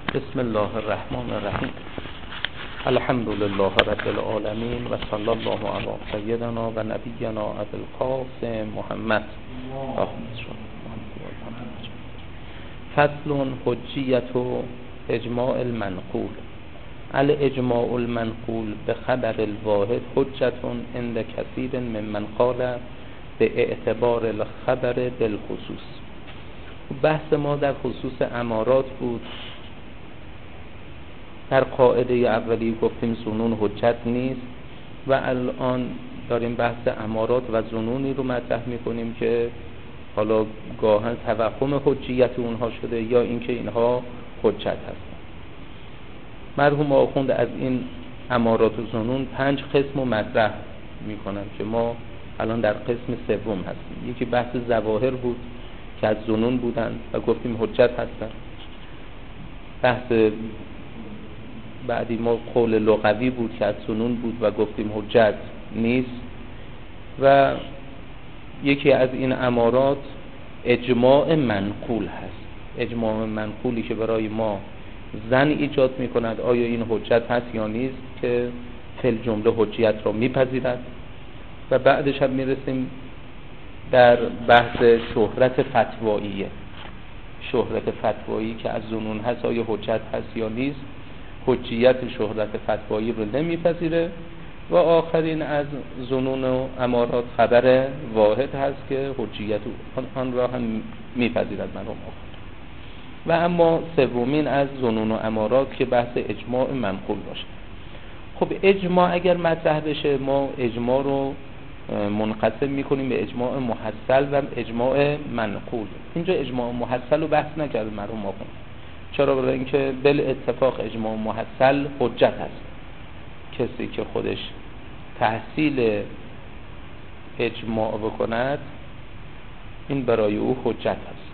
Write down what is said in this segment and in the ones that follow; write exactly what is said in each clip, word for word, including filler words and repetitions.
بسم الله الرحمن الرحیم. الحمد لله رب العالمین و صلی الله علی سیدنا و نبینا ابی القاسم محمد. فصل حجیت و اجماع المنقول. الاجماع المنقول به خبر الواحد حجت عند کثیر ممن قال به اعتبار الخبر بالخصوص. بحث ما در خصوص امارات بود. در قاعده اولی گفتیم ظنون حجت نیست و الان داریم بحث امارات و ظنونی رو مطرح میکنیم که حالا گاهن توهم حجیت اونها شده یا اینکه اینها حجت هستن. مرحوم آخوند از این امارات و ظنون پنج قسم رو مطرح میکنن که ما الان در قسم سوم هستیم. یکی بحث ظواهر بود که از ظنون بودن و گفتیم حجت هستن. بحث بعدی ما قول لغوی بود که از ظنون بود و گفتیم حجت نیست. و یکی از این امارات اجماع منقول هست. اجماع منقولی که برای ما ظن ایجاد میکند آیا این حجت هست یا نیست، که فی جمله حجیت را میپذیرد. و بعدش هم میرسیم در بحث شهرت فتواییه. شهرت فتوایی که از ظنون هست آیا حجت هست یا نیست، حجیت شهرت فتوایی رو نمیپذیره. و آخرین از ظنون و امارات خبر واحد هست که حجیت آن را هم میپذیرد مرحوم آخوند. و اما سومین از ظنون و امارات که بحث اجماع منقول باشه. خب اجماع اگر مطرح بشه ما اجماع رو منقسم میکنیم به اجماع محصل و اجماع منقول. اینجا اجماع محصل رو بحث نکرد مرحوم آخوند. چرا؟ برای اینکه بل اتفاق اجماع محصل حجت هست. کسی که خودش تحصیل اجماع بکند این برای او حجت هست.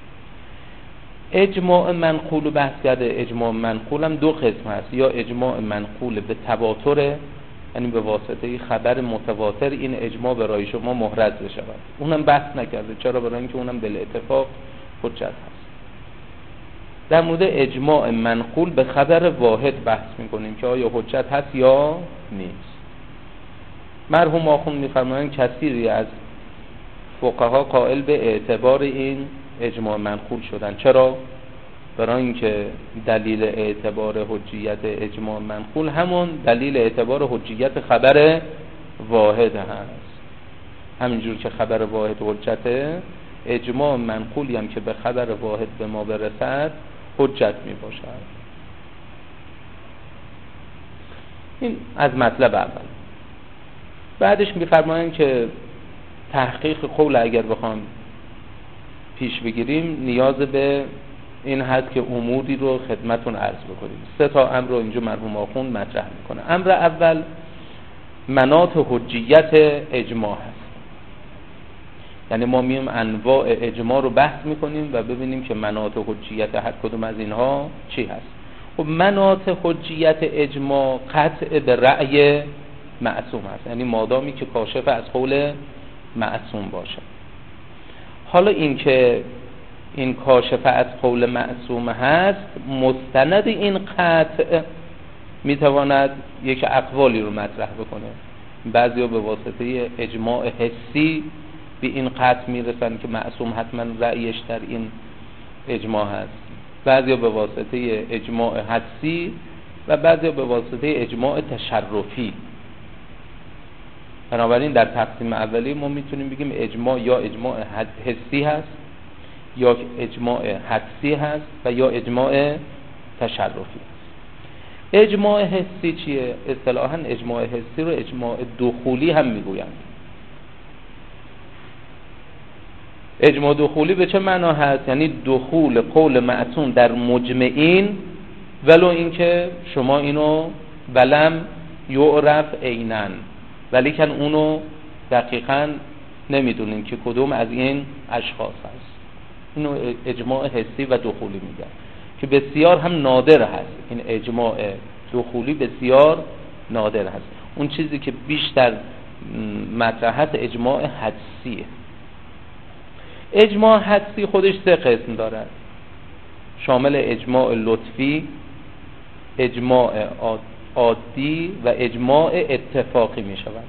اجماع منقول رو بحث کرده. اجماع منقول هم دو قسم هست. یا اجماع منقول به تواتر، یعنی به واسطه خبر متواتر این اجماع برای شما محرز بشود، اونم بحث نکرده. چرا؟ برای اینکه اونم بل اتفاق حجت هست. در مورد اجماع منقول به خبر واحد بحث میکنیم که آیا حجت هست یا نیست. مرحوم آخوند میفرمایند کثیری از فقها قائل به اعتبار این اجماع منقول شدن. چرا؟ برای اینکه دلیل اعتبار حجیت اجماع منقول همون دلیل اعتبار حجیت خبر واحد هست. همینجور که خبر واحد حجته، اجماع منقولی هم که به خبر واحد به ما برسد حجت می باشد. این از مطلب اول. بعدش می‌فرمایند که تحقیق قول اگر بخوام پیش بگیریم نیاز به این هست که اموری رو خدمتون عرض بکنیم. سه تا امر رو اینجا مرحوم آخوند مطرح میکنه. امر اول مناط حجیت اجماع هست. یعنی ما میایم انواع اجماع رو بحث میکنیم و ببینیم که مناط حجیت هر کدوم از اینها چی هست. خب مناط حجیت اجماع قطع به رأی معصوم هست، یعنی مادامی که کاشف از قول معصوم باشه. حالا این که این کاشف از قول معصوم هست، مستند این قطع میتواند یک اقوالی رو مطرح بکنه. بعضیا به واسطه اجماع حسی به این قطع میرسن که معصوم حتما رأیش در این اجماع هست. بعضیا به واسطه اجماع حسی و بعضیا به واسطه اجماع تشرفی. بنابراین در تقسیم اولی ما میتونیم بگیم اجماع یا اجماع حسی هست یا اجماع حدسی هست و یا اجماع تشرفی. اجماع حسی چیه؟ اصطلاحاً اجماع حسی رو اجماع دخولی هم میگویند. اجماع دخولی به چه معنا هست؟ یعنی دخول قول معصوم در مجمعین، ولو اینکه شما اینو ولم یعرف عیناً، ولی کن اونو دقیقاً نمیدونین که کدوم از این اشخاص هست. اینو اجماع حسی و دخولی میگن که بسیار هم نادر هست. این اجماع دخولی بسیار نادر هست. اون چیزی که بیشتر مطرح هست اجماع حدسیه. اجماع حدسی خودش سه قسم دارد. شامل اجماع لطفی، اجماع عادی و اجماع اتفاقی می شود.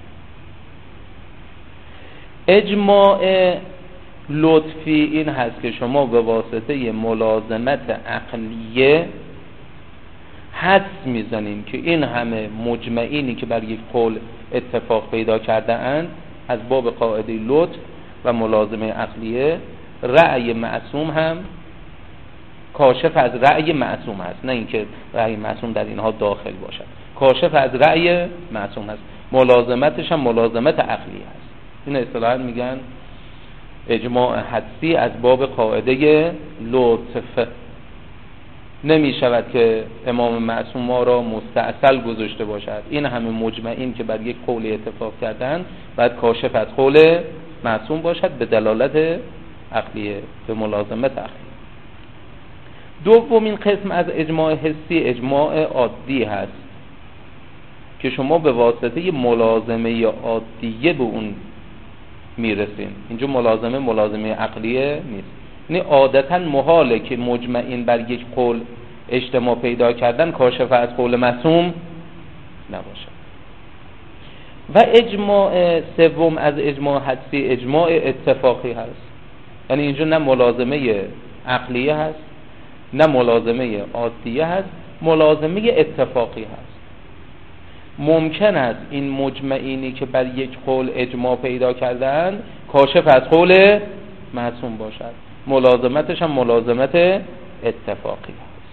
اجماع لطفی این هست که شما به واسطه ملازمت عقلیه حدس میزنین که این همه مجمعینی که بر یک قول اتفاق پیدا کرده اند از باب قاعده لطف و ملازمه عقلیه، رأی معصوم هم کاشف از رأی معصوم هست، نه اینکه رأی معصوم در اینها داخل باشد، کاشف از رأی معصوم هست، ملازمتش هم ملازمت عقلی هست. این اصطلاحاً میگن اجماع حدسی از باب قاعده لطف. نمی شود که امام معصوم ما را مستعسل گذاشته باشد. این همه مجمعین که بر یک قول اتفاق کردند بعد کاشف از قول معصوم باشد به دلالت عقلیه، به ملازمت عقلی. دومین قسم از اجماع حسی اجماع عادی هست که شما به واسطه ملازمه عادیه به اون میرسین. اینجا ملازمه ملازمه عقلیه نیست. یعنی عادتا محاله که مجمعین بر یک قول اجتماع پیدا کردن کاشف از قول معصوم نباشد. و اجماع سوم از اجماع حدسی اجماع اتفاقی هست. یعنی اینجا نه ملازمه عقلیه هست نه ملازمه عادیه هست، ملازمه اتفاقی هست. ممکن است این مجمعینی که بر یک قول اجماع پیدا کردن کاشف از قول معصوم باشد، ملازمتش هم ملازمت اتفاقی هست.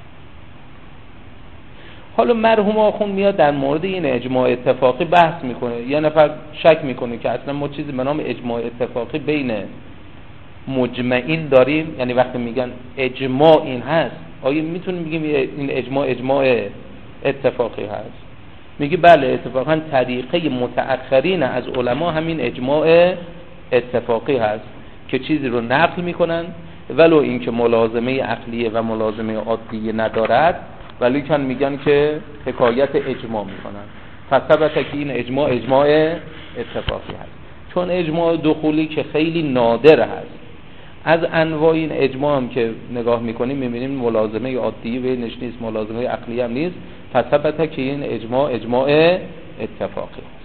حالا مرحوم آخوند میاد در مورد این اجماع اتفاقی بحث میکنه. یه نفر شک میکنه که اصلا ما چیزی به نام اجماع اتفاقی بین مجمعین داریم، یعنی وقتی میگن اجماع این هست آیا میتونیم بگیم این اجماع اجماع اتفاقی هست؟ میگه بله، اتفاقا طریقه متأخرین از علما همین اجماع اتفاقی هست که چیزی رو نقل میکنن ولو اینکه ملازمه عقلیه و ملازمه عادیه ندارد، ولی کن میگن که حکایت اجماع میکنن. فثبت که این اجماع اجماع اتفاقی هست. چون اجماع دخولی که خیلی نادر هست، از انواع این اجماع هم که نگاه میکنیم میبینیم ملازمه عادیه بینش نیست، ملازمه عقلیه هم نیست. فثبت که این اجماع اجماع اتفاقی هست.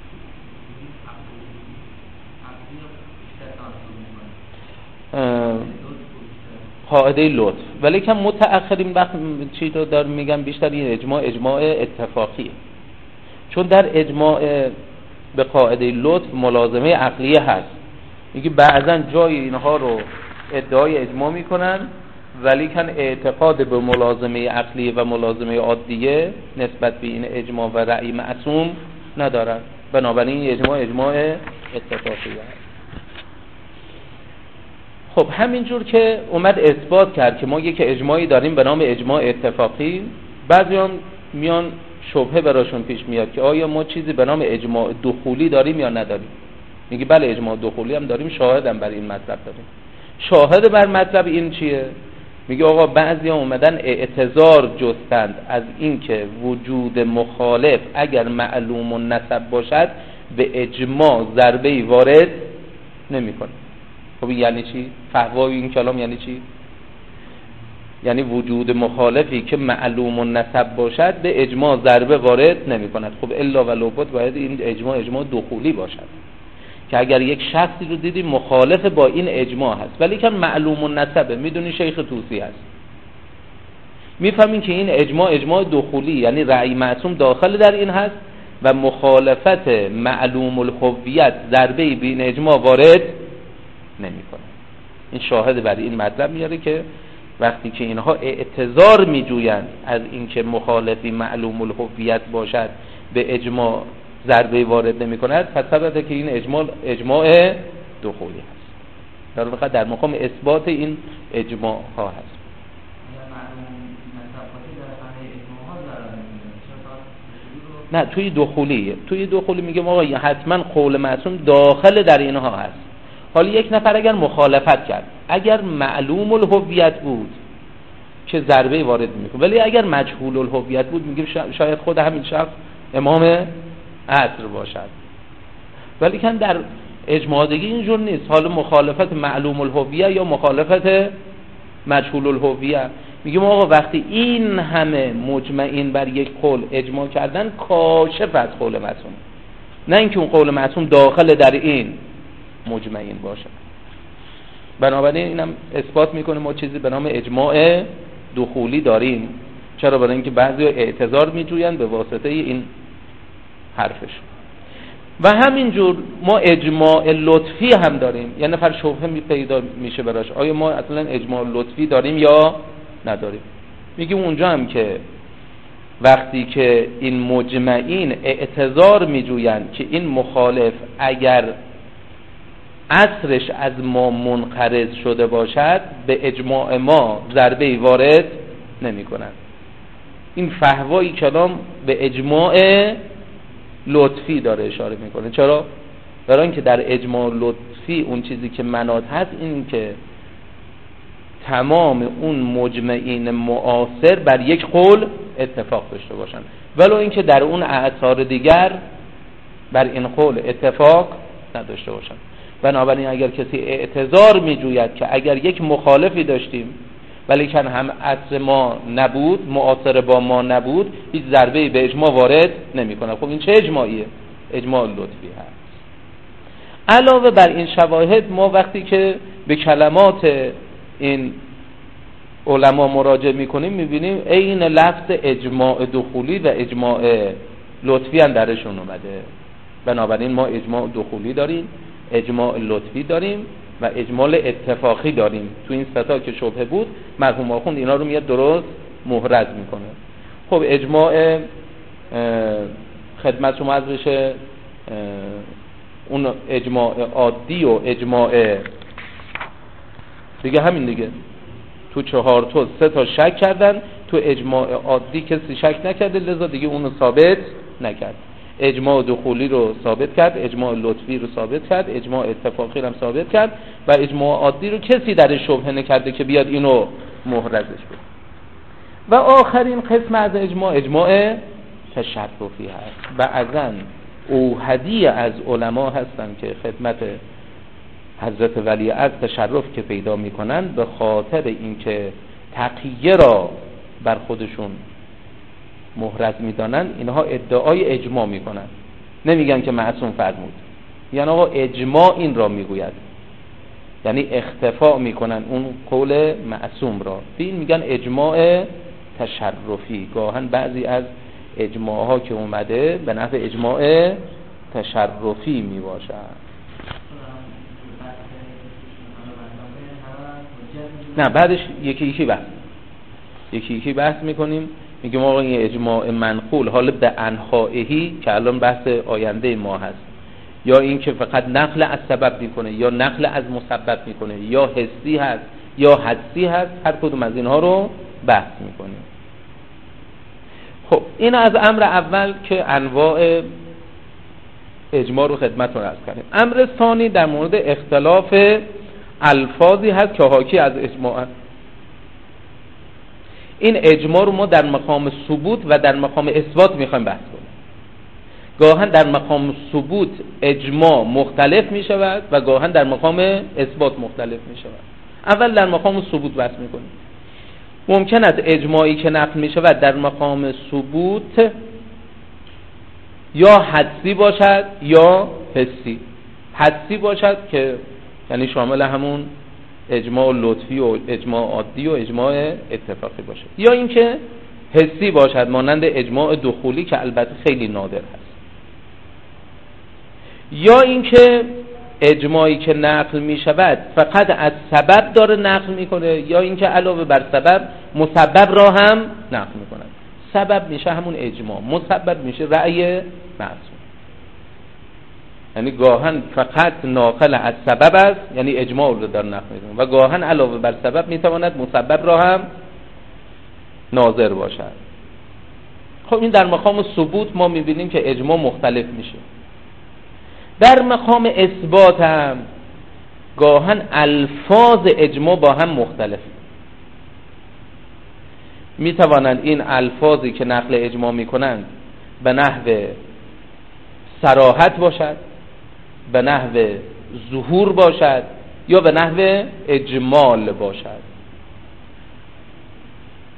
قاعده لطف. ولی که متأخرین وقت چی رو دارم میگم بیشتر این اجماع اجماع اتفاقیه، چون در اجماع به قاعده لطف ملازمه عقلیه هست. میگه بعضا جای اینها رو ادعای اجماع میکنن ولی کن اعتقاد به ملازمه عقلیه و ملازمه عادیه نسبت به این اجماع و رأی معصوم ندارن. بنابراین اجماع اجماع اتفاقی هست. خب همینجور که اومد اثبات کرد که ما یک اجماعی داریم به نام اجماع اتفاقی، بعضیان میان شبهه براشون پیش میاد که آیا ما چیزی به نام اجماع دخولی داریم یا نداریم. میگه بله اجماع دخولی هم داریم، شاهدم بر این مطلب داریم. شاهد بر مطلب این چیه؟ میگه آقا بعضی اومدن اعتذار جستند از این که وجود مخالف اگر معلوم النسب باشد به اجماع ضربه‌ای وارد نمی‌کنه. خب یعنی چی؟ فحوای این کلام یعنی چی؟ یعنی وجود مخالفی که معلوم النسب باشد به اجماع ضربه وارد نمی‌کند. خب الا و لابد باید این اجماع اجماع دخولی باشد که اگر یک شخصی رو دیدی مخالف با این اجماع هست ولی که معلوم النسبه، میدونی شیخ طوسی هست، میفهمین که این اجماع اجماع دخولی یعنی رأی معصوم داخل در این هست و مخالفت معلوم الهویت ضربه به این اجماع وارد نمی‌کنه. این شاهد برای این مطلب میاره که وقتی که اینها اعتذار میجویند از اینکه مخالفی معلوم الهویت باشد به اجماع ضربه وارد نمی‌کند، پس ثبت که این اجماع اجماع دخولی هست. در واقع در مقام اثبات این اجماع ها هست. نه توی دخولی، توی دخولی میگه آقا حتما قول معصوم داخل در اینها هست. حالا یک نفر اگر مخالفت کرد، اگر معلوم الهویت بود که ضربه وارد میکنه، ولی اگر مجهول الهویت بود میگه شاید خود همین شخص امام عصر باشد. ولی کن در اجماع دیگه اینجور نیست. حالا مخالفت معلوم الهویت یا مخالفت مجهول الهویه. میگیم آقا وقتی این همه مجمعین بر یک قول اجماع کردن، کاشف از قول معصوم، نه اینکه اون قول معصوم داخل در این مجمعین باشه. بنابراین اینم اثبات میکنه ما چیزی به نام اجماع دخولی داریم. چرا؟ برای اینکه بعضی اعتذار میجوین به واسطه این حرفش. و همینجور ما اجماع لطفی هم داریم. یه نفر شبهه می پیدا میشه براش، آیا ما اصلا اجماع لطفی داریم یا نداریم؟ میگیم اونجا هم که وقتی که این مجمعین اعتذار میجوین که این مخالف اگر اثرش از ما منقرض شده باشد، به اجماع ما ضربه‌ای وارد نمی کنند. این فحوای کلام به اجماع لطفی داره اشاره میکنه. چرا؟ برای اینکه در اجماع لطفی اون چیزی که مناد هست این که تمام اون مجمعین معاصر بر یک قول اتفاق داشته باشند، ولو اینکه در اون اعصار دیگر بر این قول اتفاق نداشته باشند. بنابراین اگر کسی اعتذار میجوید که اگر یک مخالفی داشتیم ولیکن هم عصر ما نبود، معاصر با ما نبود، هیچ ضربه‌ای به اجماع وارد نمی‌کنه. خب این چه اجماعیه؟ اجماع لطفی هست. علاوه بر این شواهد ما وقتی که به کلمات این علما مراجعه می‌کنیم می‌بینیم عین لفظ اجماع دخولی و اجماع لطفی هم درشون اومده. بنابراین ما اجماع دخولی داریم، اجماع لطفی داریم و اجماع اتفاقی داریم. تو این ستا که شبهه بود مرحوم آخوند اینا رو میاد درست محرز میکنه. خب اجماع خدمت شما از بشه اون اجماع عادی و اجماع دیگه همین دیگه، تو چهار تا سه تا شک کردن، تو اجماع عادی کسی شک نکرده لذا دیگه اونو ثابت نکرد. اجماع دخولی رو ثابت کرد، اجماع لطفی رو ثابت کرد، اجماع اتفاقی رو هم ثابت کرد و اجماع عادی رو کسی در شبهه نکرده که بیاد اینو محرزش بده. و آخرین قسم از اجماع اجماع تشرفی هست. بعضن اوحدی از علما هستن که خدمت حضرت ولی از تشرف که پیدا میکنن به خاطر اینکه تقیه را بر خودشون محرز میدانن، اینها ادعای اجماع میکنن، نمیگن که معصوم فرمود. یعنی آقا اجماع این را میگوید، یعنی اختفاء میکنن اون قول معصوم را. این میگن اجماع تشرفی. گاهن بعضی از اجماع ها که اومده به نفع اجماع تشرفی میباشد. نه بعدش یکی یکی بحث یکی یکی بحث میکنیم. میگم آقا این اجماع منقول حالا به انحائهی که الان بحث آینده ما هست، یا این که فقط نقل از سبب میکنه یا نقل از مسبب میکنه یا حسی هست یا حدسی هست، هر کدوم از اینها رو بحث میکنیم. خب این از امر اول که انواع اجماع رو خدمتتون عرض کردیم. امر ثانی در مورد اختلاف الفاظی هست که حاکی از اجماع. این اجماع رو ما در مقام ثبوت و در مقام اثبات میخوایم بحث کنیم. گاهن در مقام ثبوت اجماع مختلف می شود و گاهن در مقام اثبات مختلف می شود. اول در مقام ثبوت بحث میکنیم. ممکن است اجماعی که نقل می شود در مقام ثبوت یا حدسی باشد یا حسی. حدسی باشد که یعنی شامل همون اجماع لطفی و اجماع عادی و اجماع اتفاقی باشد، یا اینکه حسی باشد مانند اجماع دخولی که البته خیلی نادر هست، یا اینکه اجماعی که نقل می شود فقط از سبب داره نقل می کنه، یا اینکه علاوه بر سبب مسبب را هم نقل می کند. سبب میشه همون اجماع، مسبب میشه رأی معصوم. یعنی گاهن فقط ناقل از سبب است، یعنی اجماع رو در نقل می کنه، و گاهن علاوه بر سبب می تواند مسبب را هم ناظر باشد. خب این در مقام ثبوت ما می بینیم که اجماع مختلف میشه. در مقام اثبات هم گاهن الفاظ اجماع با هم مختلف می توانند این الفاظی که نقل اجماع می کنند به نحو صراحت باشد، به نحو ظهور باشد، یا به نحو اجمال باشد.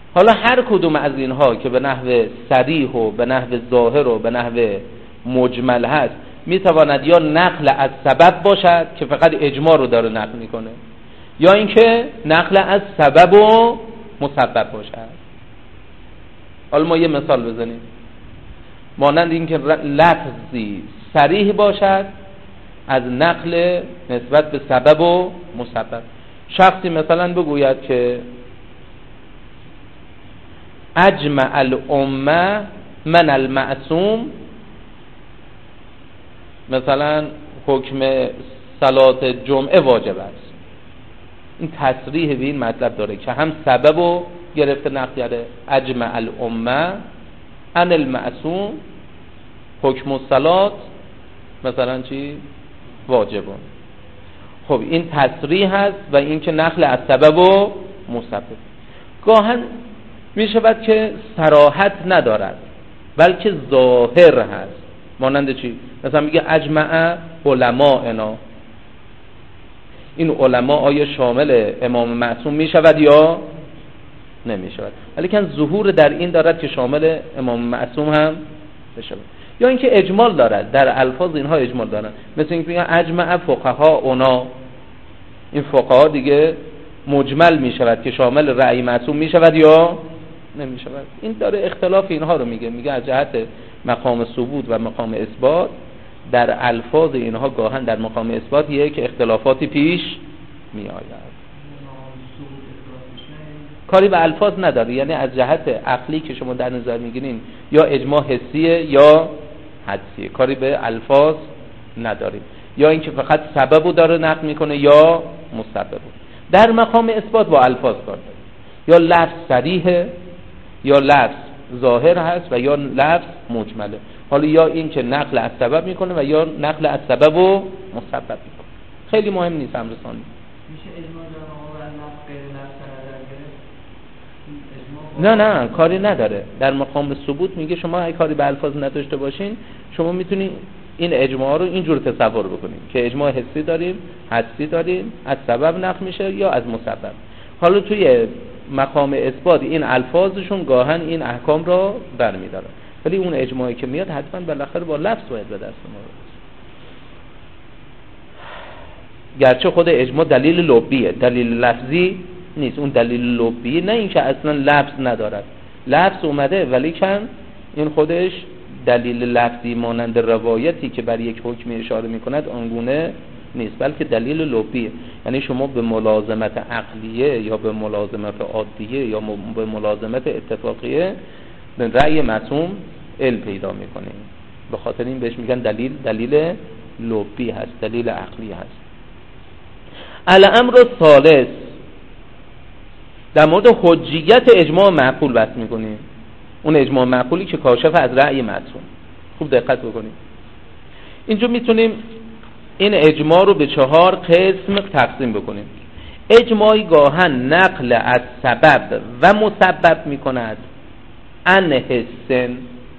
حالا هر کدوم از اینها که به نحو صریح و به نحو ظاهر و به نحو مجمل هست میتواند یا نقل از سبب باشد که فقط اجماع رو داره نقل میکنه، یا اینکه نقل از سبب و مسبب باشد. حالا ما یه مثال بزنیم، مانند اینکه لفظی صریح باشد از نقل نسبت به سبب و مسبب. شخصی مثلا بگوید که اجمع الامه من المعصوم، مثلا حکم صلات جمعه واجب است. این تصریح به این مطلب داره که هم سبب رو گرفته نقل کرده، اجمع الامه ان المعصوم حکم الصلات مثلا چی واجبون. خب این تصریح هست و این که نقل از سبب و مسبب. گاهن می شود که صراحت ندارد بلکه ظاهر هست، مانند چی؟ مثلا میگه اجمع علماءنا، این علما آیا شامل امام معصوم می شود یا نمی شود؟ ولی که ظهور در این دارد که شامل امام معصوم هم بشود. یا اینکه اجمال دارد، در الفاظ اینها اجمال دارد، مثل اینکه میگن اجمع فقها اونا، این فقها دیگه مجمل می شود که شامل رأی معصوم می شود یا نمی شود. این داره اختلاف اینها رو میگه، میگه از جهت مقام ثبوت و مقام اثبات در الفاظ اینها گاهن در مقام اثبات یک اختلافاتی پیش می آید. کاری به الفاظ نداره، یعنی از جهت عقلی که شما در نظر میگیرین یا اجماع حسیه یا حدسیه، کاری به الفاظ نداریم، یا اینکه فقط سببو داره نقل میکنه یا مسببو. در مقام اثبات با الفاظ کار داره، یا لفظ صریحه یا لفظ ظاهر هست و یا لفظ مجمله. حالا یا این که نقل از سبب میکنه و یا نقل از سبب و مسبب میکنه. خیلی مهم نیست امر ثانی. میشه اجماع جامعه و نقل غیر نقل نه نه کاری نداره. در مقام ثبوت میگه شما اگه کاری به الفاظ نداشته باشین شما میتونید این اجماع رو اینجور تصور بکنید که اجماع حسی داریم، حدسی داریم، از سبب نقل میشه یا از مسبب. حالا توی مقام اثبات این الفاظشون گاهن این احکام رو برمی‌دارن، ولی اون اجماعی که میاد حتما بالاخره با لفظ باید به دست ما برسه. گرچه خود اجماع دلیل لفظیه، دلیل لفظی نیست. اون دلیل لفظی نه اینکه اصلا لفظ ندارد، لفظ اومده ولی کن این خودش دلیل لفظی مانند روایتی که بر یک حکم اشاره میکند آنگونه نیست، بلکه دلیل لفظیه. یعنی شما به ملازمت عقلیه یا به ملازمت عادیه یا به ملازمت اتفاقیه به رأی معصوم علم پیدا میکنیم. به خاطر این بهش میگن دلیل دلیل لفظی هست، دلیل عقلی هست. الامر الثالث، در مورد حجیت اجماع معقول بحث میکنیم. اون اجماع معقولی که کاشف از رأی معصوم. خوب دقت بکنیم. اینجا میتونیم این اجماع رو به چهار قسم تقسیم بکنیم. اجماعی گاهن نقل از سبب و مسبب میکند ان حسن،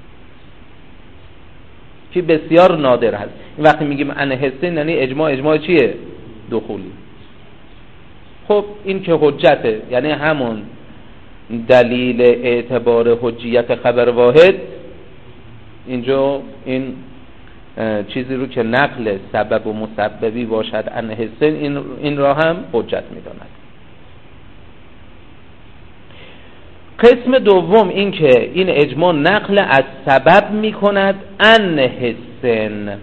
که بسیار نادر هست. این وقتی میگیم ان حسن یعنی اجماع اجماع چیه؟ دخولی. خب این که حجته، یعنی همون دلیل اعتبار حجیت خبر واحد، اینجا این چیزی رو که نقل سبب و مسببی باشد ان حسن، این این را هم حجت میداند. قسم دوم این که این اجماع نقل از سبب میکند ان حسن،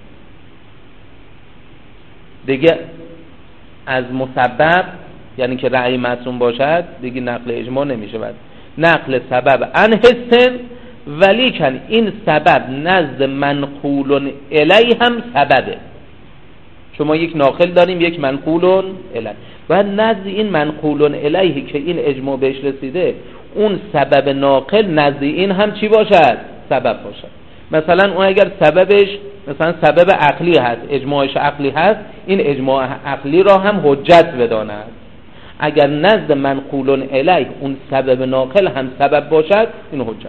دیگه از مسبب یعنی که رأی معصوم باشد دیگه نقل اجماع نمیشه. بعد نقل سبب ان حسن، ولیکن این سبب نزد منقول الی هم سببه. شما یک ناقل داریم یک منقول الی، و نزد این منقول الیه که این اجماع بهش رسیده اون سبب ناقل نزد این هم چی باشد؟ سبب باشد. مثلا اون اگر سببش مثلا سبب عقلی هست، اجماعش عقلی هست، این اجماع عقلی را هم حجت بداند. اگر نزد منقول الیه اون سبب ناقل هم سبب باشد این حجت.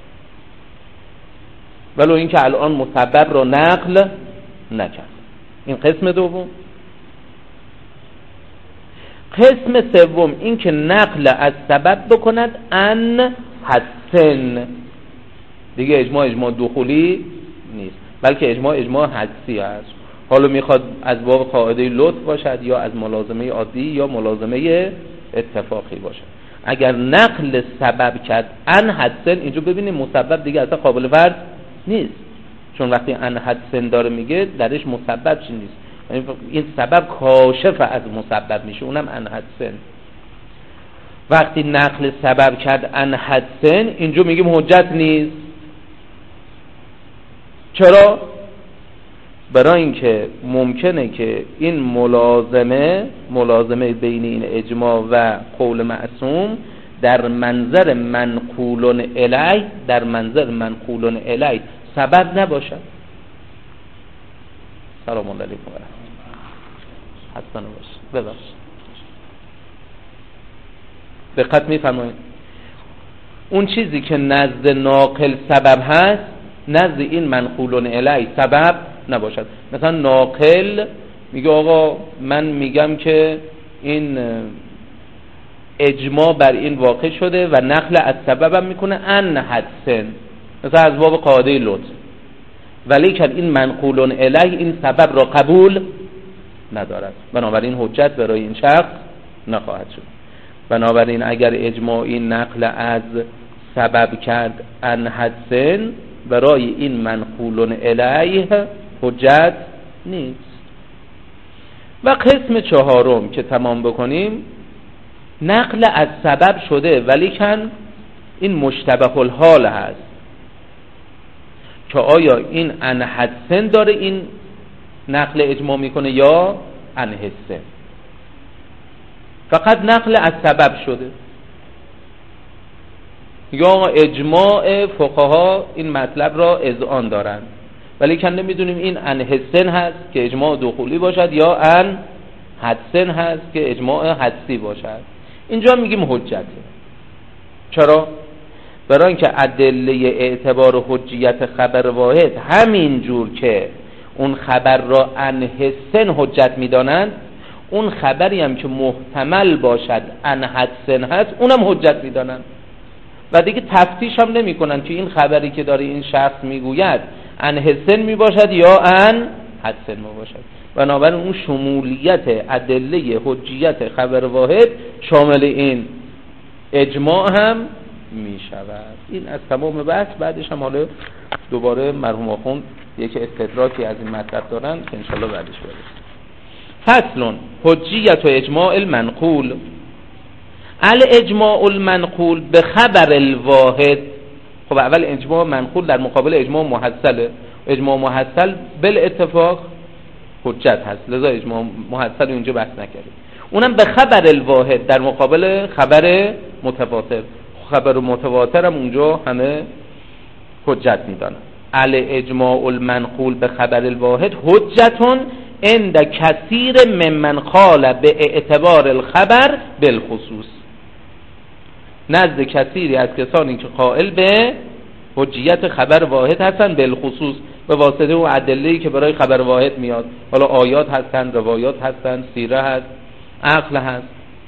ولو اینکه الان مسبب را نقل نکرد. این قسم دوم. قسم سوم این که نقل از سبب بکند ان حسن، دیگه اجماع اجماع دخولی نیست، بلکه اجماع اجماع حدسی است. حالا میخواد از باب قاعده لطف باشد یا از ملازمه عادی یا ملازمه اتفاقی باشد. اگر نقل سبب کرد ان حسن، اینجا ببینید مسبب دیگه اصلا قابل فرض نیست، چون وقتی ان حسن داره میگه درش مسبب چی نیست، این سبب کاشف از مسبب میشه، اونم ان حسن. وقتی نقل سبب کرد ان حسن، اینجا میگیم حجت نیست. چرا؟ برای اینکه ممکنه که این ملازمه ملازمه بین این اجماع و قول معصوم در منظر منقولون الی در منظر منقولون الی سبب نباشد. سلام علیکم و رحمت الله. حسن باش. ببخش. دقت می‌فرمایید. اون چیزی که نزد ناقل سبب هست نزد این منقولون الی سبب نباشد. مثلا ناقل میگه آقا من میگم که این اجماع بر این واقع شده و نقل از سببم میکنه ان حسن، مثلا از باب قاعده لطف، ولی که این منقولون الی این سبب را قبول ندارد، بنابراین حجت برای این شخص نخواهد شد. بنابراین اگر اجماعی نقل از سبب کرد ان حسن، برای این منقولون الیه حجت نیست. و قسم چهارم که تمام بکنیم، نقل از سبب شده ولیکن این مشتبه الحال هست که آیا این ان حسن داره این نقل اجماع میکنه یا ان حسن. فقط نقل از سبب شده، یا اجماع فقها این مطلب را اذعان دارند، ولی که نمیدونیم این ان حسن هست که اجماع دخولی باشد یا ان حسن هست که اجماع حدسی باشد. اینجا میگیم حجته. چرا؟ برای اینکه ادله اعتبار حجیت خبر واحد همین جور که اون خبر را ان حسن حجت میدانند، اون خبری هم که محتمل باشد ان حسن هست اونم حجت میدانند و دیگه تفتیش هم نمی کنن که این خبری که داره این شخص میگوید ان حسن می باشد یا ان حسن می باشد. بنابراین اون شمولیت ادله حجیت خبر واحد شامل این اجماع هم می شود. این از تمام بحث. بعدش هم حالا دوباره مرحوم آخوند یک استدراکی از این مطلب دارن که انشالله بعدش برسیم. فصل حجیت و اجماع المنقول. الاجماع المنقول به خبر الواحد. خب اول اجماع منقول در مقابل اجماع محصله. اجماع محصل بالاتفاق حجت هست، لذا اجماع محصل اینجا بحث نکردیم. اونم به خبر الواحد در مقابل خبر متواتر. خبر متواتر هم اونجا همه حجت میدانن. الاجماع المنقول به خبر الواحد حجتون عند کثیر ممن قال به اعتبار الخبر بالخصوص. نزد کثیری از کسانی که قائل به حجیت خبر واحد هستن بالخصوص، به واسطه اون ادله‌ای که برای خبر واحد میاد. حالا آیات هستن، روایات هستن، سیره هست، عقل هست.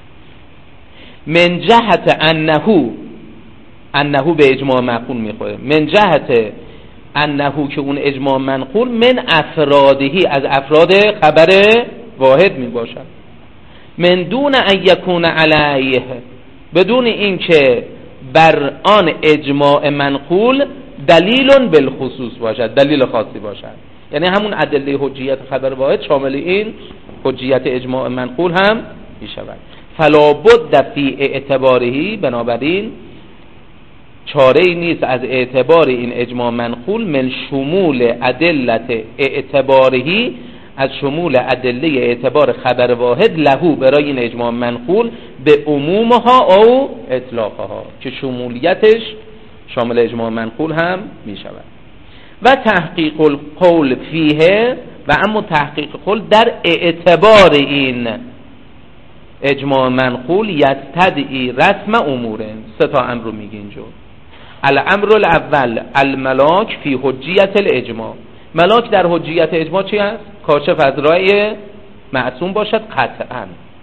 من جهت انه انه به اجماع منقول میخوره. من جهت انه که اون اجماع منقول من افرادهی از افراد خبر واحد می باشد. من دون ان یکون علیه، بدون اینکه بر آن اجماع منقول دلیل بالخصوص باشد، دلیل خاصی باشد. یعنی همون ادله حجیت خبر واحد شامل این حجیت اجماع منقول هم می شود. فلا بد فی اعتبارهی، بنابراین چاره ای نیست از اعتبار این اجماع منقول من شمول ادلت اعتبارهی، از شمول ادله اعتبار خبر واحد لهو برای این اجماع منقول به عمومها او اطلاقها، که شمولیتش شامل اجماع منقول هم می شود. و تحقیق القول فیه، و اما تحقیق قول در اعتبار این اجماع منقول یستدعی رسم امور. سه تا امر رو میگه اینجا. الامر الاول الملاک فی حجیت الاجماع. ملاک در حجیت اجماع چی هست؟ کاشف از رأی معصوم باشد قطعا.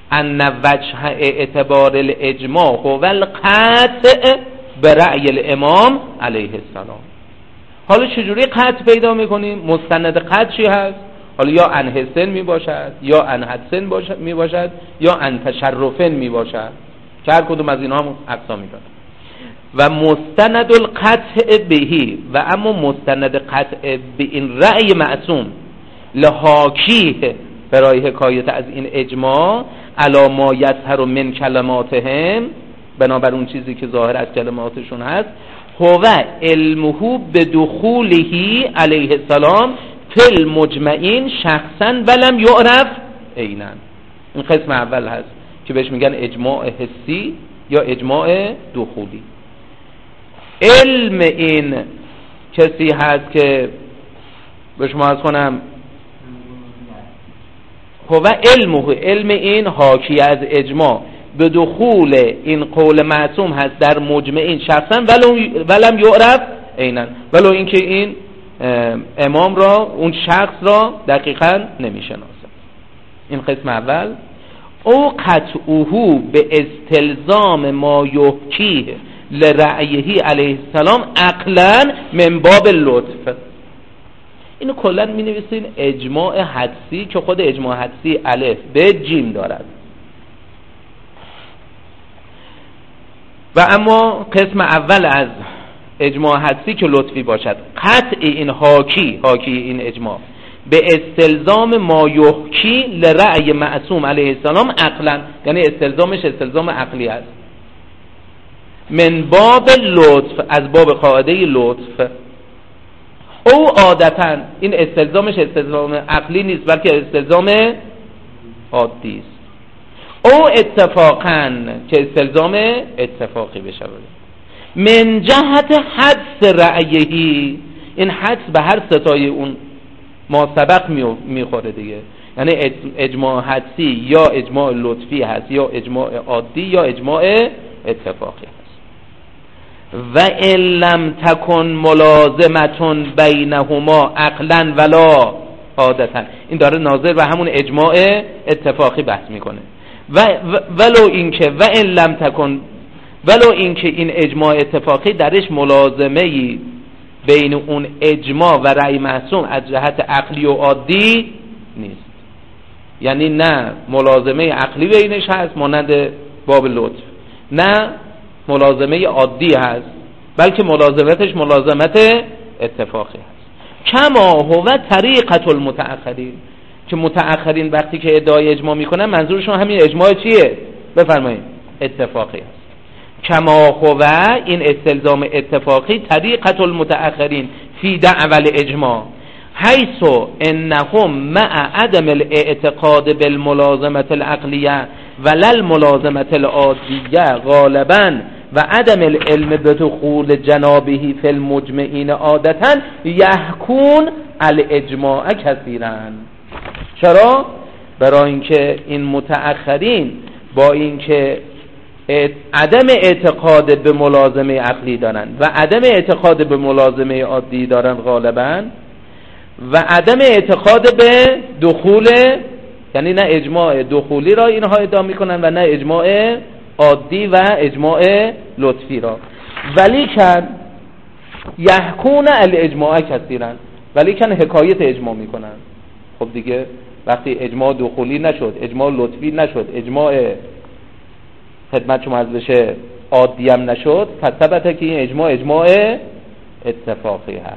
ان وجه اعتبار الاجماع هو القطع برأی الامام علیه السلام. حالا چجوری قطع پیدا میکنیم؟ مستند قطعی هست، حالا یا عن حسن می باشد یا عن حدسن می باشد یا عن تشرفن می باشد که هر کدوم از اینها هم اقسامی داره. و مستند القطع بهی، و اما مستند قطع به این رأی معصوم لحاکیه برای حکایت از این اجماع علی ما یظهر من کلماتهم، بنابر اون چیزی که ظاهر از کلماتشون هست، هو علمه بدخوله علیه السلام فی المجمعین شخصا ولم یعرف عینا. این قسم اول هست که بهش میگن اجماع حسی یا اجماع دخولی. علم این کسی هست که به شما از کنم هو علمه، علم این حاکی از اجماع به دخول این قول معصوم هست در مجمعین شخصا ولم یعرف عینا، ولو اینکه این امام را، اون شخص را دقیقاً نمیشناسه. این قسم اول. او قطعه به استلزام ما یحکیه لرأیه علیه السلام عقلا من باب لطف. اینو کلا می نویسین اجماع حدسی که خود اجماع حدسی الف به جیم دارد. و اما قسم اول از اجماع حدسی که لطفی باشد، قطع این حاکی حاکی این اجماع به استلزام ما یحکی لرأی معصوم علیه السلام عقلا، یعنی استلزامش استلزام عقلی است، من باب لطف، از باب قاعده لطف. او عادتا این استلزامش استلزام عقلی نیست بلکه استلزام عادی است. او اتفاقا که استلزام اتفاقی بشه. من جهت حدس رأیهی، این حدس به هر ستای اون ما سبق میخوره دیگه، یعنی اجماع حدسی یا اجماع لطفی هست یا اجماع عادی یا اجماع اتفاقی هست. و ان لم تکن ملازمتون بینهما عقلا ولا عادتا، این داره ناظر به همون اجماع اتفاقی بحث میکنه. و ولو اینکه و ان لم تکن، ولو اینکه این اجماع اتفاقی درش ملازمه‌ای بین اون اجماع و رأی معصوم از جهت عقلی و عادی نیست، یعنی نه ملازمه عقلی بینش هست مانند باب لطف، نه ملازمه عادی هست، بلکه ملازمتش ملازمت اتفاقی هست. کما هو طریقة المتأخرین، که متأخرین وقتی که ادعای اجماع میکنن منظورشون همین اجماع چیه؟ بفرمایید. اتفاقی هست. کما هو، این استلزام اتفاقی، طریقة المتأخرین فی دعوى الاجماع حیث انهم مع عدم الاعتقاد بالملازمة العقلیه ولا الملازمة العادیه غالبا و عدم العلم بدخول جنابه فی المجمعین عادتا یحکون الاجماع کثیرا. چرا؟ برای اینکه این متأخرین با اینکه عدم اعتقاد به ملازمه عقلی دارن و عدم اعتقاد به ملازمه عادی دارن غالبا، و عدم اعتقاد به دخول، یعنی نه اجماع دخولی را اینها ادعا میکنن و نه اجماع عادی و اجماع لطفی را، ولیکن یحکون الاجماع کثیرا، ولیکن حکایت اجماع میکنن. خب دیگه وقتی اجماع دخولی نشد، اجماع لطفی نشد، اجماع خدمت شما از بشه عادی هم نشد، پس ثبته که این اجماع اجماع اتفاقی هست.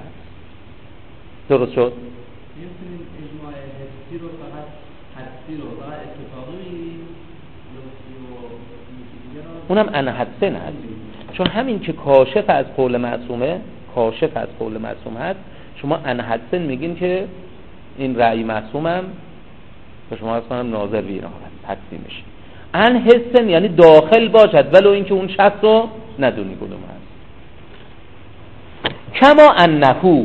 درست شد؟ اجماع حسی رو فقط حسی رو فقط اتفاقی میگیریم، اونم ان حدسن هست، چون همین که کاشف از قول معصومه، کاشف از قول معصوم هست، شما ان حدسن میگین که این رأی معصوم هم به شما از کنم ناظر به اینها حدسی میشه. ان حسن یعنی داخل باشد ولو اینکه اون شخص رو ندونی کدوم هست. کما انهو،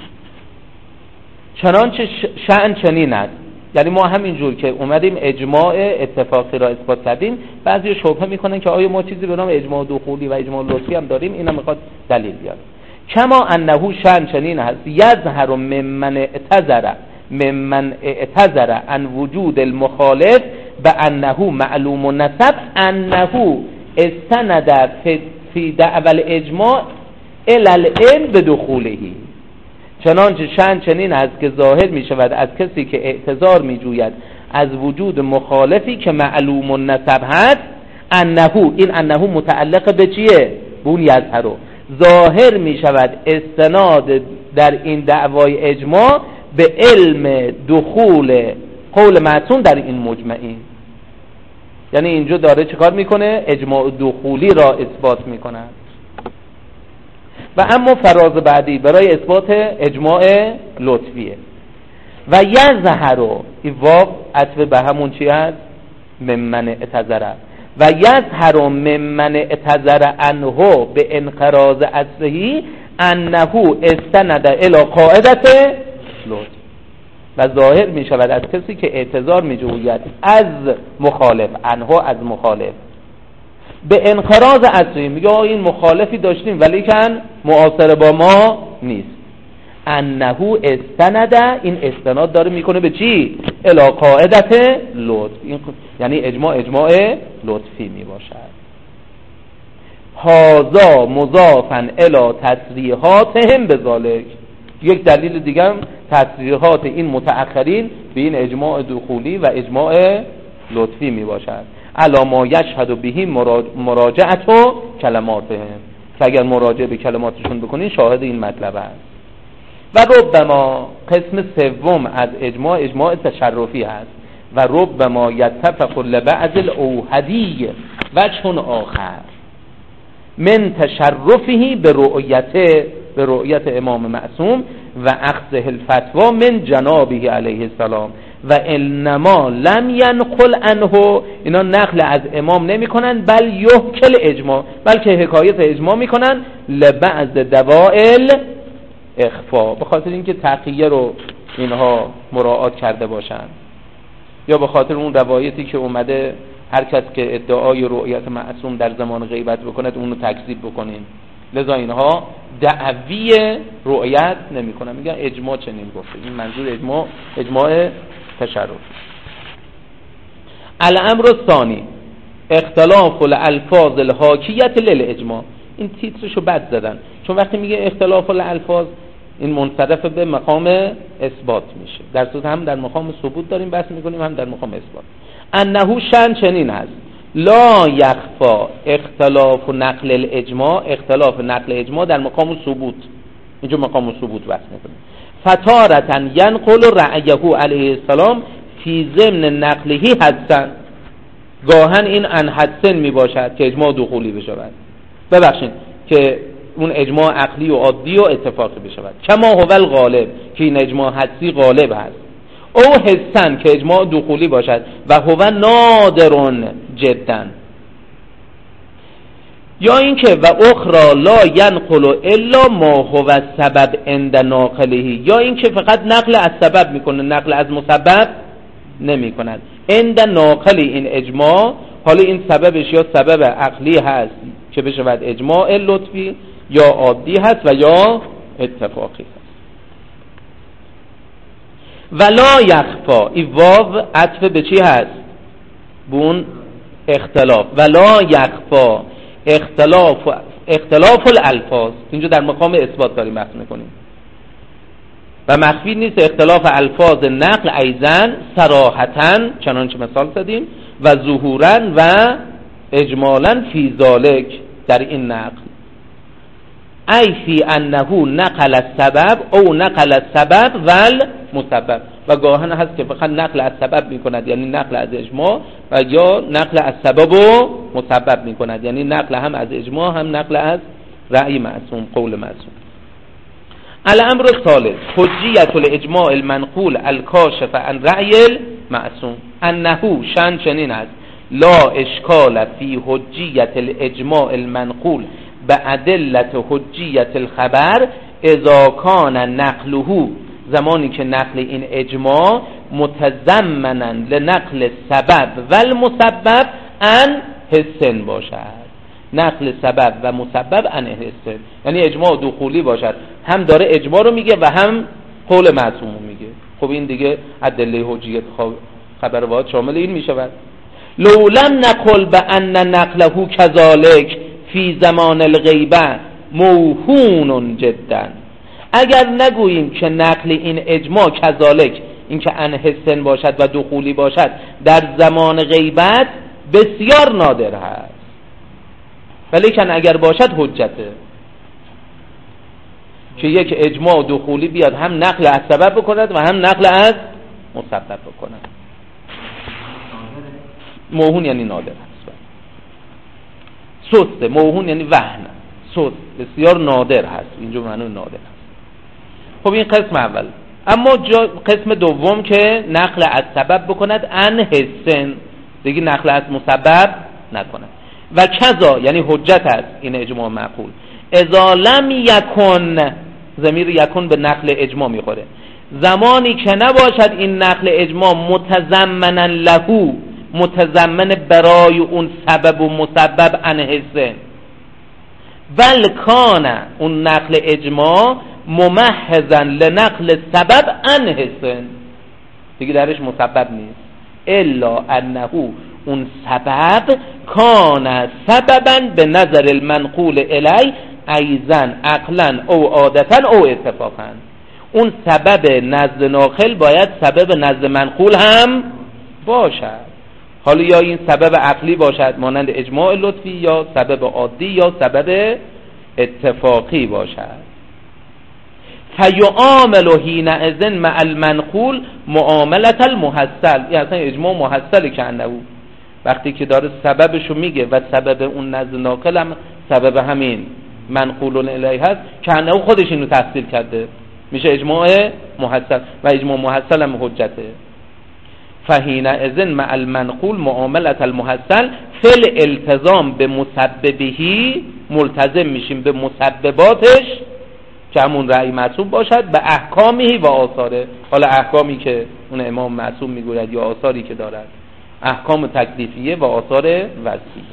چنانچه شأن چنین است، یعنی ما همینجور که اومدیم اجماع اتفاقی را اثبات کردیم، بعضی شبهه میکنن که آیا ما چیزی به نام اجماع دخولی و اجماع لطفی هم داریم، اینا میخواد دلیل بیاره. کما انهو شأن چنین است یظهر ممن اعتذر ممن اعتذر عن وجود المخالف به انه معلوم النسب انه استند فی دعوی الاجماع الی العلم بدخولهی، چنانچه شأن چنین است که ظاهر می شود از کسی که اعتذار می جوید از وجود مخالفی که معلوم النسب هست، انه، این انه متعلق به چیه؟ بون یظهر، ظاهر می شود استناد در این دعوای اجماع به علم دخول قول معصوم در این مجمعین. یعنی اینجا داره چیکار میکنه؟ اجماع دخولی را اثبات میکنه. و اما فراز بعدی برای اثبات اجماع لطفیه. و یظهر، این واو عطف به همون چی هست؟ ممن اعتذر. و یظهر ممن اعتذر عنه به انقراض اصله انه استند الی قاعدت لطف، و ظاهر می شود از کسی که اعتذار می جوید از مخالف، عنه از مخالف، به انقراض اصلی، میگه این مخالفی داشتیم ولی کن معاصر با ما نیست، انه استند، این استناد داره میکنه به چی؟ الی قاعدت لطف، این یعنی اجماع اجماع لطفی می باشد. هذا مضافا الی تصریحاتهم بذالک، یک دلیل دیگه هم تصریحات این متأخرین به این اجماع دخولی و اجماع لطفی می باشد. علی ما یشهد به مراجعت و کلماتهم، که اگر مراجعه به کلماتشون بکنین شاهد این مطلب است. و ربما قسم سوم از اجماع اجماع تشرفی است و ربما یتفق لبعض الاوحدی و چون آخر من تشرفه به رؤیت به رؤیت امام معصوم و اخذه الفتوا من جنابه علیه السلام و انما لم ینقل عنه، اینا نقل از امام نمی کنن بل یحکل اجماع، بلکه حکایت اجماع می کنن لبعض دوائل اخفا، به خاطر اینکه تقیه رو اینها مراعات کرده باشن، یا به خاطر اون روایتی که اومده هر کس که ادعای رؤیت معصوم در زمان غیبت بکند اونو تکذیب بکنین، لذا اینها دعوی رؤیت نمی کنن، میگن اجماع چنین گفته. این منظور اجماع اجماع تشرف. الامر الثانی اختلاف الالفاظ الحاکیه للاجماع، این تیترشو بد زدن، چون وقتی میگه اختلاف الالفاظ این منصرف به مقام اثبات میشه، در صورت هم در مقام ثبوت داریم بحث میکنیم هم در مقام اثبات. انه شأن چنین هست لا یخفا اختلاف نقل الاجماع، اختلاف نقل اجماع در مقام ثبوت، اینجا مقام ثبوت بحث میکنیم. فتارتا ینقل رأیه علیه السلام فی ضمن نقله حسن، گاهن این ان حسن می باشد که اجماع دخولی بشود، ببخشید که اون اجماع عقلی و عادی و اتفاقی بشود، کما هو الغالب که این اجماع حسی غالب هست، او حسن که اجماع دخولی باشد و هو نادرون جدا، یا اینکه و اخرى لا ینقل الا ما هو سبب عند ناقله، یا اینکه فقط نقل از سبب میکنه، نقل از مسبب نمی کند. عند ناقل این اجماع، حالا این سببش یا سبب عقلی هست که بشود اجماع لطفی، یا عادی هست و یا اتفاقی هست. ولا یخفا، این واو عطف به چی هست؟ بون اختلاف. ولا یخفا اختلاف اختلاف الالفاظ، اینجا در مقام اثبات داریم بحث میکنیم، و مخفی نیست اختلاف الفاظ نقل ایزن صراحتاً، چنانچه مثال زدیم، و ظهوراً و اجمالاً فی ذالک، در این نقل، ای فی انه نقل السبب او نقل السبب والمسبب، و گاهن هست که فقط نقل از سبب میکند یعنی نقل از اجماع، و یا نقل از سبب و مسبب میکند یعنی نقل هم از اجماع هم نقل از رأی معصوم، قول معصوم. الامر الثالث حجیت الاجماع المنقول الکاشف عن رأی المعصوم، انه شأن چنین است لا اشکال فی حجیت الاجماع المنقول بأدلة حجیت الخبر اذا کان نقله، زمانی که نقل این اجماع متضمنا لنقل سبب و المسبب ان حسن باشد، نقل سبب و مسبب ان حسن، یعنی اجماع دخولی باشد، هم داره اجماع رو میگه و هم قول معصوم رو میگه. خب این دیگه ادله حجیت خبر واحد شامل این میشود، لو لم نقل بأن نقله كذلك فی زمان الغیبه موهون جدا، اگر نگوییم که نقل این اجماع کذالک، این که ان حسن باشد و دخولی باشد، در زمان غیبت بسیار نادر هست، ولیکن اگر باشد حجته. که یک اجماع دخولی بیاد هم نقل از سبب بکند و هم نقل از مسبب بکند. موهون یعنی نادر هست، سسته. موهون یعنی وهن، سست، بسیار نادر هست. اینجا معنی نادر هست. خب این قسم اول. اما جا قسم دوم که نقل از سبب بکند ان حسن، دیگه نقل از مسبب نکند. و کذا یعنی حجت است این اجماع معقول اذا لم یکن، ضمیر یکن به نقل اجماع میخوره، زمانی که نباشد این نقل اجماع متضمنا له، متضمن برای اون سبب و مسبب ان حسن، بل کان اون نقل اجماع ممحضا لنقل سبب ان حسن، دیگه درش مسبب نیست، الا انه اون سبب کان سببا به نظر المنقول الی ایضا عقلا او عادتا او اتفاقا، اون سبب نزد ناقل باید سبب نزد منقول هم باشد. حالا یا این سبب عقلی باشد مانند اجماع لطفی، یا سبب عادی، یا سبب اتفاقی باشد. فیعامل حینئذ مع المنقول معاملة المحصل، یعنی اصلا اجماع محصل که انه وقتی که داره سببشو میگه و سبب اون نزد ناقل هم سبب همین منقول الیه هست که انه خودش اینو تفصیل کرده، میشه اجماع محصل و اجماع محصل هم حجته. فحینئذ مع المنقول معاملة المحصل فل التزام به مسببهی، ملتزم میشیم به مسبباتش که همون رأی معصوم باشد، به احکامی و آثاره. حالا احکامی که اون امام معصوم میگوید یا آثاری که دارد، احکام تکلیفیه و آثار وضعی.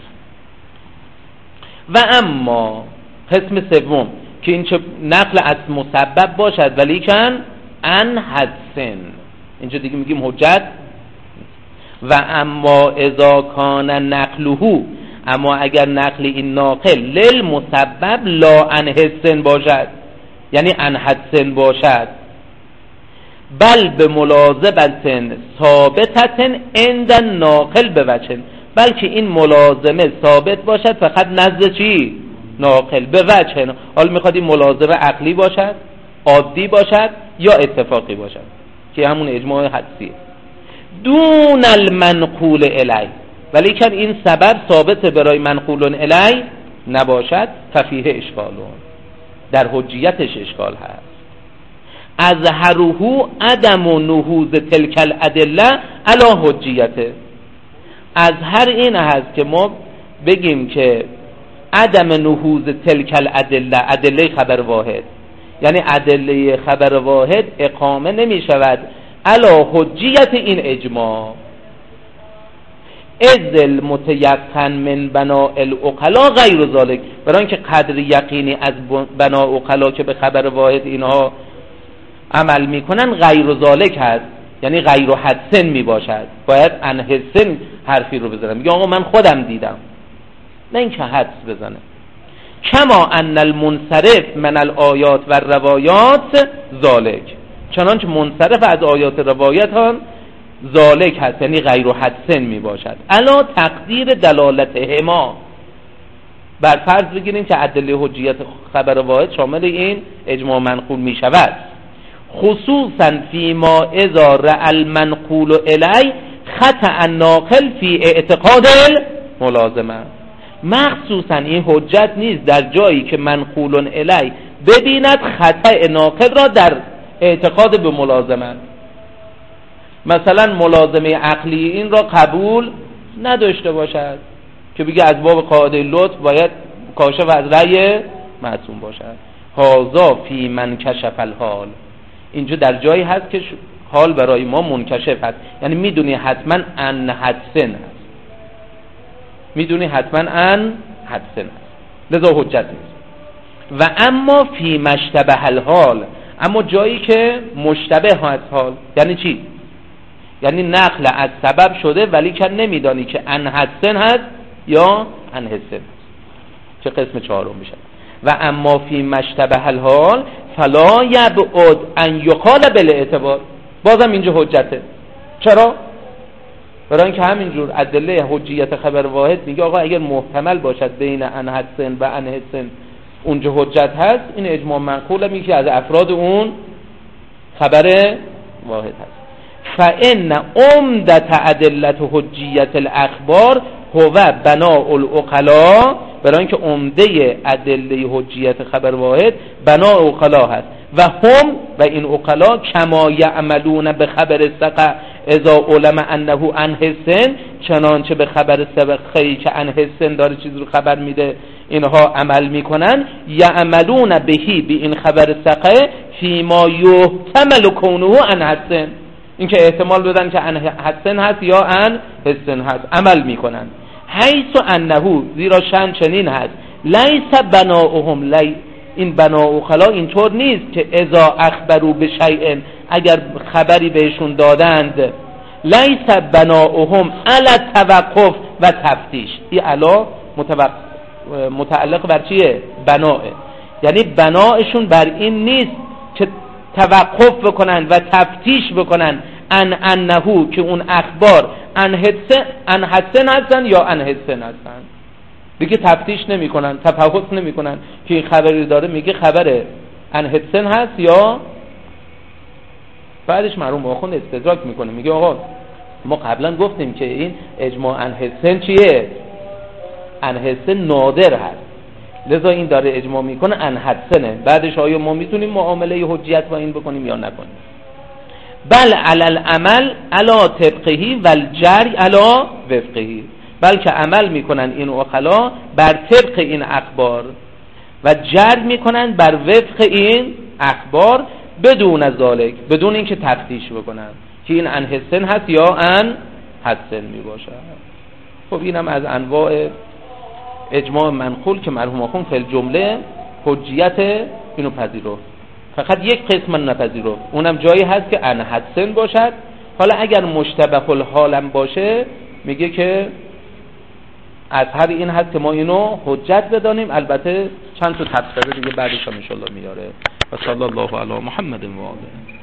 و اما قسم سوم که این چه نقل از مسبب باشد ولیکن ان حدسن، اینجا دیگه میگیم حجت. و اما اذا کان نقله، اما اگر نقل این ناقل للمسبب لا ان حسن باشد، یعنی ان حدسن باشد، بل به ملازمتن ثابتتن عند ناقل به وجه، بلکه این ملازمه ثابت باشد فقط نزد چی؟ ناقل به وجه. حالا میخواد این ملازمه عقلی باشد، عادی باشد، یا اتفاقی باشد که همون اجماع حدسیه. دون المنقول الی، ولی که این سبب ثابت برای منقول الی نباشد، ففیه اشکالون، در حجیتش اشکال هست. از هروهو عدم و نهوز تلک الادله علی حجیته، از هر این هست که ما بگیم که عدم نهوز تلک الادله، ادله خبر واحد، یعنی ادله خبر واحد اقامه نمی شود علی حجیت این اجماع، اذ المتیقن من بناء العقلا غیر ذلك، برای اینکه قدر یقینی از بناء عقلا که به خبر واحد اینها عمل میکنن غیر ذلك هست، یعنی غیر حدسن می باشد. باید ان حسن حرفی رو بزنم، میگه آقا من خودم دیدم، نه اینکه حدس بزنه. کما ان المنصرف من الآیات و الروایات ذالک، چنانچه منصرف از آیات روایت ها ذالک هست، یعنی غیر حدسن می باشد. الا تقدیر دلالت هما، بر فرض بگیریم که ادله حجیت خبر واحد شامل این اجماع منقول می شود، خصوصا فی ما اذا رأى المنقول الی خطأ الناقل فی اعتقاد الملازمه، مخصوصا این حجت نیست در جایی که منقول الی ببیند خطأ ناقل را در اعتقاد به ملازمه. مثلا ملازمه عقلی این را قبول نداشته باشد که بگه از باب قاعده لطف باید کاشف از رأی معصوم باشد. هذا فی من کشف الحال، اینجا در جایی هست که حال برای ما منکشف هست، یعنی میدونی حتما ان حدسن هست، میدونی حتما ان حدسن هست، لذا حجت نیست. و اما فی مشتبه الحال، اما جایی که مشتبه هست حال، یعنی چی؟ یعنی نقل از سبب شده ولی که نمیدانی که ان حسن هست یا ان حسن هست، چه قسم چهارم میشه. و اما فی مشتبه الحال فلا یبعد ان یقال بالاعتبار، بازم اینجا حجته. چرا؟ برای اینکه همینجور ادله حجیت خبر واحد میگه آقا اگر محتمل باشد بین ان حسن و ان حسن اونجا حجت هست، این اجماع منقول میگه از افراد اون خبر واحد هست. فان عمدة ادله حجیت الاخبار هو بناء العقلاء، برای اینکه عمده ادله حجیت خبر واحد بناء العقلاء هست. و هم و این عقلاء کما یعملون به خبر ثقه اذا علم انه عن حسن، چنانچه به خبر ثقه که عن حسن داره چیز رو خبر میده اینها عمل میکنن. یعملون بهی به این خبر ثقه فیما یحتمل کونه عن حسن، این که احتمال بدن که عن حسن هست یا عن حسن هست عمل میکنن. حیث انه، زیرا شأن چنین هست، لیس بناؤهم، لی این بناء خلا اینطور نیست که اذا اخبروا بشیء، اگر خبری بهشون دادند، لیس بناؤهم علی توقف و تفتیش، این علا متعلق بر چیه؟ بناء، یعنی بناءشون بر این نیست که توقف بکنن و تفتیش بکنن ان انهو، که اون اخبار ان حسن ان حسن هستن یا ان حسن هستن، دیگه تفتیش نمی کنن، تفحص نمی کنن که این خبری داره میگه خبر ان حسن هست یا. بعدش مرحوم آخوند استدراک میکنه میگه آقا ما قبلا گفتیم که این اجماع ان حسن چیه؟ ان حسن نادر هست، لذا این داره اجماع میکنه ان حسنه. بعدش آیا ما میتونیم معامله حجیت با این بکنیم یا نکنیم؟ بل علی العمل علی طبقهی و الجری علی وفقهی، بلکه عمل میکنن این عقلا بر طبق این اخبار و جر میکنن بر وفق این اخبار، بدون ذالک، بدون اینکه تفتیش بکنن که این ان حسن هست یا ان حسن میباشه. خب اینم از انواع اجماع منقول که مرحوم آخوند فی الجمله حجیت اینو پذیرفت، فقط یک قسم نپذیرفت، اونم جایی هست که ان حسن باشد. حالا اگر مشتبه الحالم باشه میگه که از هر این هست که ما اینو حجت بدانیم. البته چند تا تفسیر دیگه بعدش ان شاء الله میاره. و صلی الله علی محمد و آله.